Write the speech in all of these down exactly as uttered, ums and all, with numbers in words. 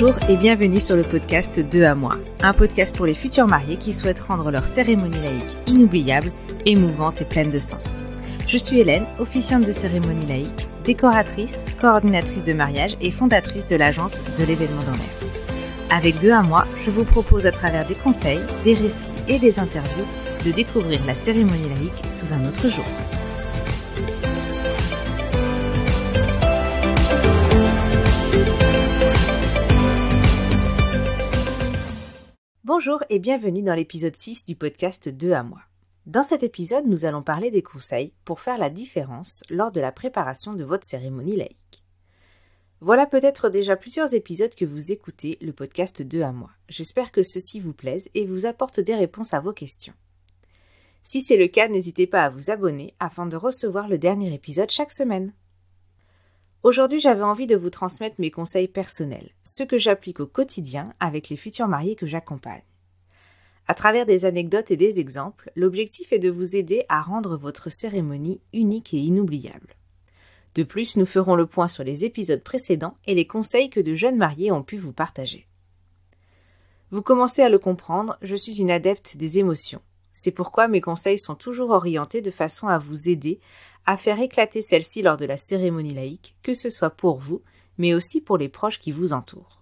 Bonjour et bienvenue sur le podcast deux à moi, un podcast pour les futurs mariés qui souhaitent rendre leur cérémonie laïque inoubliable, émouvante et pleine de sens. Je suis Hélène, officiante de cérémonie laïque, décoratrice, coordinatrice de mariage et fondatrice de l'agence de l'événement dans l'air. Avec deux à moi, je vous propose à travers des conseils, des récits et des interviews de découvrir la cérémonie laïque sous un autre jour. Bonjour et bienvenue dans l'épisode six du podcast deux à moi. Dans cet épisode, nous allons parler des conseils pour faire la différence lors de la préparation de votre cérémonie laïque. Voilà peut-être déjà plusieurs épisodes que vous écoutez le podcast deux à moi. J'espère que ceci vous plaise et vous apporte des réponses à vos questions. Si c'est le cas, n'hésitez pas à vous abonner afin de recevoir le dernier épisode chaque semaine. Aujourd'hui, j'avais envie de vous transmettre mes conseils personnels, ce que j'applique au quotidien avec les futurs mariés que j'accompagne. À travers des anecdotes et des exemples, l'objectif est de vous aider à rendre votre cérémonie unique et inoubliable. De plus, nous ferons le point sur les épisodes précédents et les conseils que de jeunes mariés ont pu vous partager. Vous commencez à le comprendre, je suis une adepte des émotions. C'est pourquoi mes conseils sont toujours orientés de façon à vous aider à faire éclater celle-ci lors de la cérémonie laïque, que ce soit pour vous, mais aussi pour les proches qui vous entourent.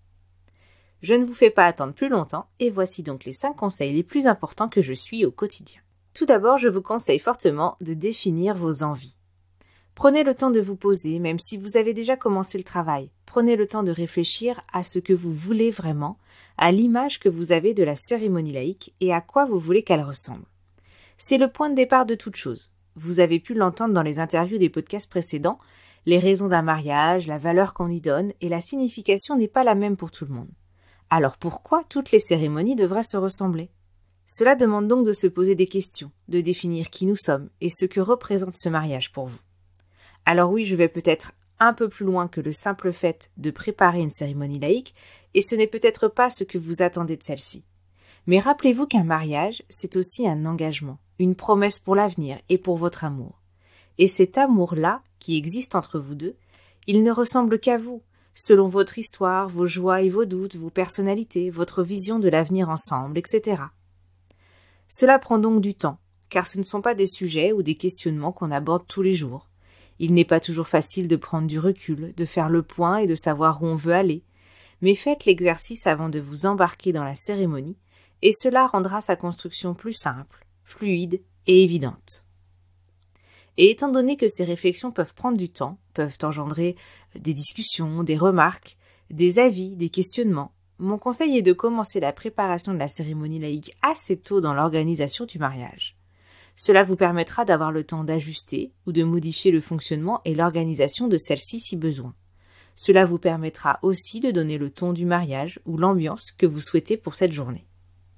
Je ne vous fais pas attendre plus longtemps, et voici donc les cinq conseils les plus importants que je suis au quotidien. Tout d'abord, je vous conseille fortement de définir vos envies. Prenez le temps de vous poser, même si vous avez déjà commencé le travail. Prenez le temps de réfléchir à ce que vous voulez vraiment, à l'image que vous avez de la cérémonie laïque et à quoi vous voulez qu'elle ressemble. C'est le point de départ de toute chose. Vous avez pu l'entendre dans les interviews des podcasts précédents, les raisons d'un mariage, la valeur qu'on y donne et la signification n'est pas la même pour tout le monde. Alors pourquoi toutes les cérémonies devraient se ressembler ? Cela demande donc de se poser des questions, de définir qui nous sommes et ce que représente ce mariage pour vous. Alors oui, je vais peut-être un peu plus loin que le simple fait de préparer une cérémonie laïque et ce n'est peut-être pas ce que vous attendez de celle-ci. Mais rappelez-vous qu'un mariage, c'est aussi un engagement, une promesse pour l'avenir et pour votre amour. Et cet amour-là, qui existe entre vous deux, il ne ressemble qu'à vous, selon votre histoire, vos joies et vos doutes, vos personnalités, votre vision de l'avenir ensemble, et cetera. Cela prend donc du temps, car ce ne sont pas des sujets ou des questionnements qu'on aborde tous les jours. Il n'est pas toujours facile de prendre du recul, de faire le point et de savoir où on veut aller. Mais faites l'exercice avant de vous embarquer dans la cérémonie, et cela rendra sa construction plus simple, fluide et évidente. Et étant donné que ces réflexions peuvent prendre du temps, peuvent engendrer des discussions, des remarques, des avis, des questionnements, mon conseil est de commencer la préparation de la cérémonie laïque assez tôt dans l'organisation du mariage. Cela vous permettra d'avoir le temps d'ajuster ou de modifier le fonctionnement et l'organisation de celle-ci si besoin. Cela vous permettra aussi de donner le ton du mariage ou l'ambiance que vous souhaitez pour cette journée.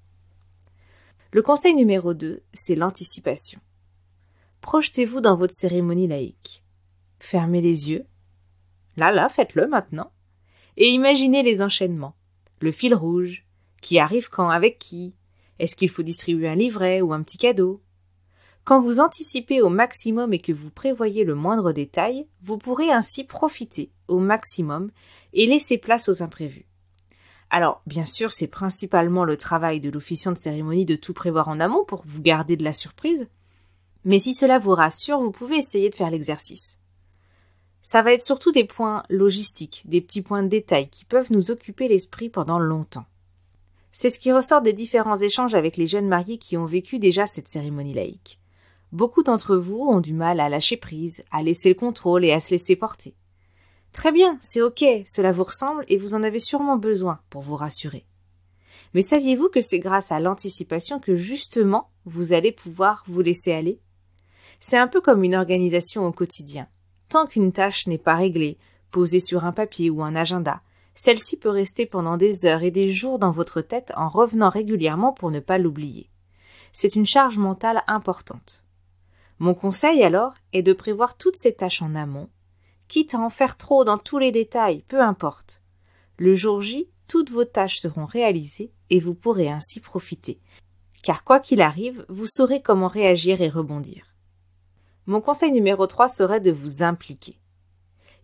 Le conseil numéro deux, c'est l'anticipation. Projetez-vous dans votre cérémonie laïque. Fermez les yeux. Là, là, faites-le maintenant. Et imaginez les enchaînements. Le fil rouge. Qui arrive quand, avec qui? Est-ce qu'il faut distribuer un livret ou un petit cadeau? Quand vous anticipez au maximum et que vous prévoyez le moindre détail, vous pourrez ainsi profiter au maximum et laisser place aux imprévus. Alors, bien sûr, c'est principalement le travail de l'officiant de cérémonie de tout prévoir en amont pour vous garder de la surprise. Mais si cela vous rassure, vous pouvez essayer de faire l'exercice. Ça va être surtout des points logistiques, des petits points de détail qui peuvent nous occuper l'esprit pendant longtemps. C'est ce qui ressort des différents échanges avec les jeunes mariés qui ont vécu déjà cette cérémonie laïque. Beaucoup d'entre vous ont du mal à lâcher prise, à laisser le contrôle et à se laisser porter. Très bien, c'est ok, cela vous ressemble et vous en avez sûrement besoin pour vous rassurer. Mais saviez-vous que c'est grâce à l'anticipation que justement vous allez pouvoir vous laisser aller ? C'est un peu comme une organisation au quotidien. Tant qu'une tâche n'est pas réglée, posée sur un papier ou un agenda, celle-ci peut rester pendant des heures et des jours dans votre tête en revenant régulièrement pour ne pas l'oublier. C'est une charge mentale importante. Mon conseil alors est de prévoir toutes ces tâches en amont, quitte à en faire trop dans tous les détails, peu importe. Le jour J, toutes vos tâches seront réalisées et vous pourrez ainsi profiter. Car quoi qu'il arrive, vous saurez comment réagir et rebondir. Mon conseil numéro trois serait de vous impliquer.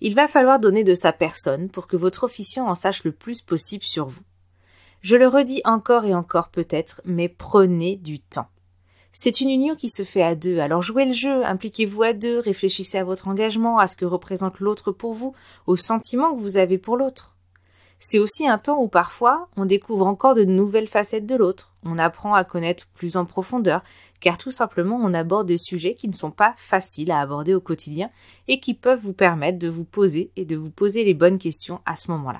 Il va falloir donner de sa personne pour que votre officiant en sache le plus possible sur vous. Je le redis encore et encore peut-être, mais prenez du temps. C'est une union qui se fait à deux, alors jouez le jeu, impliquez-vous à deux, réfléchissez à votre engagement, à ce que représente l'autre pour vous, aux sentiments que vous avez pour l'autre. C'est aussi un temps où parfois on découvre encore de nouvelles facettes de l'autre, on apprend à connaître plus en profondeur, car tout simplement on aborde des sujets qui ne sont pas faciles à aborder au quotidien et qui peuvent vous permettre de vous poser et de vous poser les bonnes questions à ce moment-là.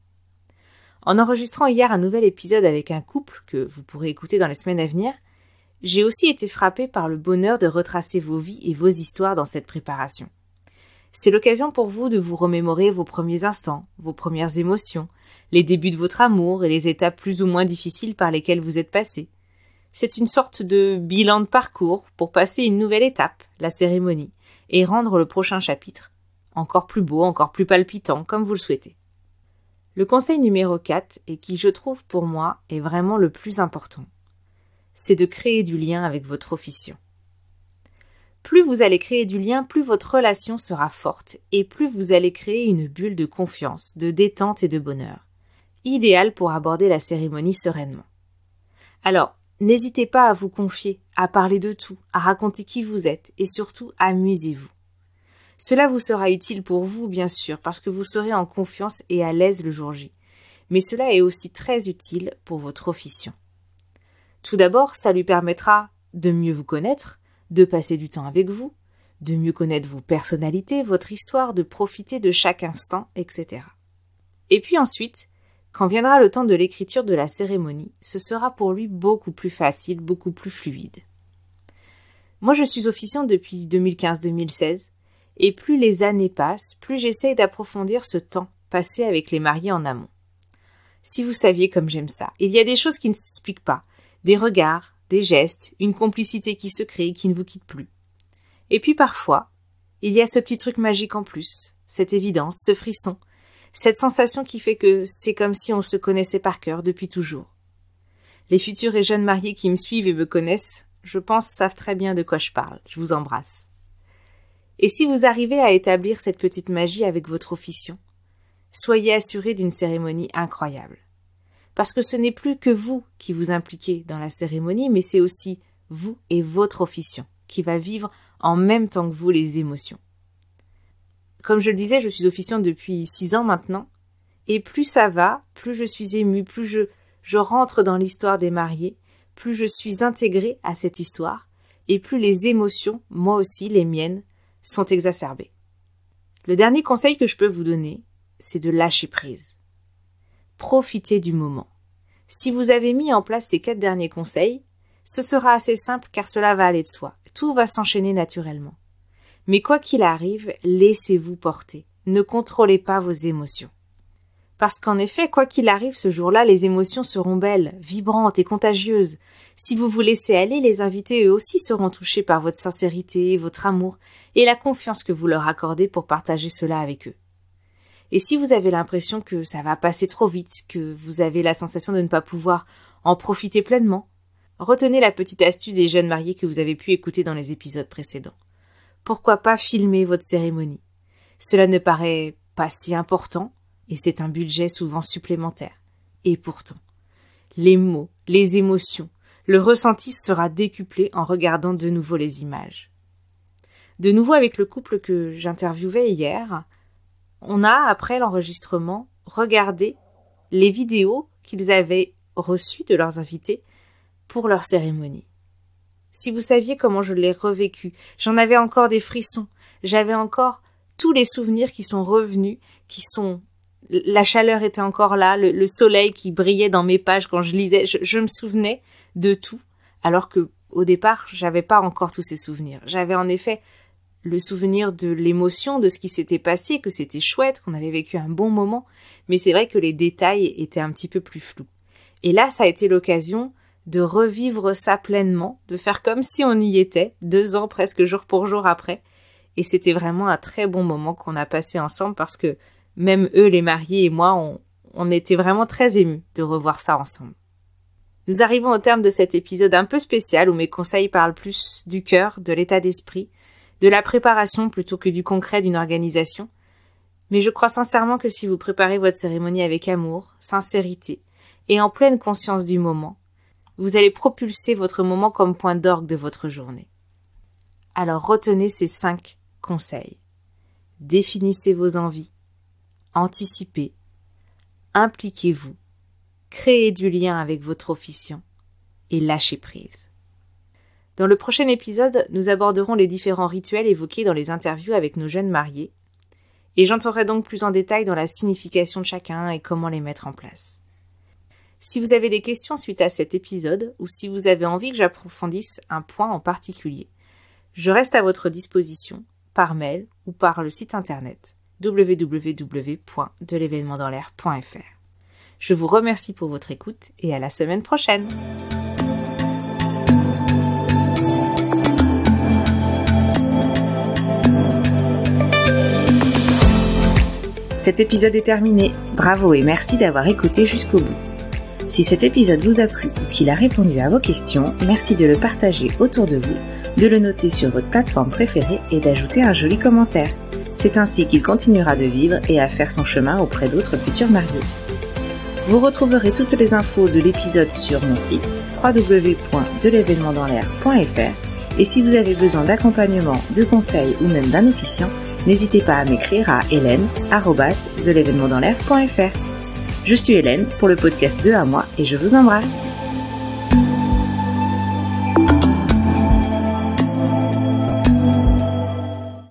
En enregistrant hier un nouvel épisode avec un couple que vous pourrez écouter dans les semaines à venir, j'ai aussi été frappée par le bonheur de retracer vos vies et vos histoires dans cette préparation. C'est l'occasion pour vous de vous remémorer vos premiers instants, vos premières émotions, les débuts de votre amour et les étapes plus ou moins difficiles par lesquelles vous êtes passé. C'est une sorte de bilan de parcours pour passer une nouvelle étape, la cérémonie, et rendre le prochain chapitre encore plus beau, encore plus palpitant, comme vous le souhaitez. Le conseil numéro quatre, et qui je trouve pour moi est vraiment le plus important, c'est de créer du lien avec votre officiant. Plus vous allez créer du lien, plus votre relation sera forte et plus vous allez créer une bulle de confiance, de détente et de bonheur, idéal pour aborder la cérémonie sereinement. Alors, n'hésitez pas à vous confier, à parler de tout, à raconter qui vous êtes et surtout amusez-vous. Cela vous sera utile pour vous, bien sûr, parce que vous serez en confiance et à l'aise le jour J, mais cela est aussi très utile pour votre officiant. Tout d'abord, ça lui permettra de mieux vous connaître, de passer du temps avec vous, de mieux connaître vos personnalités, votre histoire, de profiter de chaque instant, et cetera. Et puis ensuite, quand viendra le temps de l'écriture de la cérémonie, ce sera pour lui beaucoup plus facile, beaucoup plus fluide. Moi, je suis officiant depuis deux mille quinze deux mille seize, et plus les années passent, plus j'essaye d'approfondir ce temps passé avec les mariés en amont. Si vous saviez comme j'aime ça, il y a des choses qui ne s'expliquent pas, des regards, des gestes, une complicité qui se crée et qui ne vous quitte plus. Et puis parfois, il y a ce petit truc magique en plus, cette évidence, ce frisson, cette sensation qui fait que c'est comme si on se connaissait par cœur depuis toujours. Les futurs et jeunes mariés qui me suivent et me connaissent, je pense, savent très bien de quoi je parle. Je vous embrasse. Et si vous arrivez à établir cette petite magie avec votre officiant, soyez assurés d'une cérémonie incroyable. Parce que ce n'est plus que vous qui vous impliquez dans la cérémonie, mais c'est aussi vous et votre officiant qui va vivre en même temps que vous les émotions. Comme je le disais, je suis officiante depuis six ans maintenant, et plus ça va, plus je suis émue, plus je, je rentre dans l'histoire des mariés, plus je suis intégrée à cette histoire, et plus les émotions, moi aussi les miennes, sont exacerbées. Le dernier conseil que je peux vous donner, c'est de lâcher prise. Profitez du moment. Si vous avez mis en place ces quatre derniers conseils, ce sera assez simple car cela va aller de soi. Tout va s'enchaîner naturellement. Mais quoi qu'il arrive, laissez-vous porter. Ne contrôlez pas vos émotions. Parce qu'en effet, quoi qu'il arrive ce jour-là, les émotions seront belles, vibrantes et contagieuses. Si vous vous laissez aller, les invités eux aussi seront touchés par votre sincérité, votre amour et la confiance que vous leur accordez pour partager cela avec eux. Et si vous avez l'impression que ça va passer trop vite, que vous avez la sensation de ne pas pouvoir en profiter pleinement, retenez la petite astuce des jeunes mariés que vous avez pu écouter dans les épisodes précédents. Pourquoi pas filmer votre cérémonie? Cela ne paraît pas si important, et c'est un budget souvent supplémentaire. Et pourtant, les mots, les émotions, le ressenti sera décuplé en regardant de nouveau les images. De nouveau avec le couple que j'interviewais hier, on a, après l'enregistrement, regardé les vidéos qu'ils avaient reçues de leurs invités pour leur cérémonie. Si vous saviez comment je l'ai revécu, j'en avais encore des frissons, j'avais encore tous les souvenirs qui sont revenus, qui sont... La chaleur était encore là, le, le soleil qui brillait dans mes pages quand je lisais, je, je me souvenais de tout, alors que au départ, j'avais pas encore tous ces souvenirs. J'avais en effet le souvenir de l'émotion, de ce qui s'était passé, que c'était chouette, qu'on avait vécu un bon moment, mais c'est vrai que les détails étaient un petit peu plus flous. Et là, ça a été l'occasion de revivre ça pleinement, de faire comme si on y était, deux ans presque jour pour jour après, et c'était vraiment un très bon moment qu'on a passé ensemble parce que même eux, les mariés et moi, on, on était vraiment très émus de revoir ça ensemble. Nous arrivons au terme de cet épisode un peu spécial où mes conseils parlent plus du cœur, de l'état d'esprit, de la préparation plutôt que du concret d'une organisation. Mais je crois sincèrement que si vous préparez votre cérémonie avec amour, sincérité et en pleine conscience du moment, vous allez propulser votre moment comme point d'orgue de votre journée. Alors retenez ces cinq conseils. Définissez vos envies, anticipez, impliquez-vous, créez du lien avec votre officiant et lâchez prise. Dans le prochain épisode, nous aborderons les différents rituels évoqués dans les interviews avec nos jeunes mariés, et j'entrerai donc plus en détail dans la signification de chacun et comment les mettre en place. Si vous avez des questions suite à cet épisode, ou si vous avez envie que j'approfondisse un point en particulier, je reste à votre disposition par mail ou par le site internet w w w point de l'événement dans l'air point f r. Je vous remercie pour votre écoute et à la semaine prochaine. Cet épisode est terminé. Bravo et merci d'avoir écouté jusqu'au bout. Si cet épisode vous a plu ou qu'il a répondu à vos questions, merci de le partager autour de vous, de le noter sur votre plateforme préférée et d'ajouter un joli commentaire. C'est ainsi qu'il continuera de vivre et à faire son chemin auprès d'autres futurs mariés. Vous retrouverez toutes les infos de l'épisode sur mon site w w w point de l'événement dans l'air point f r et si vous avez besoin d'accompagnement, de conseils ou même d'un officiant, n'hésitez pas à m'écrire à hélène arobase de l'événement dans l'air point f r. Je suis Hélène pour le podcast deux à moi et je vous embrasse.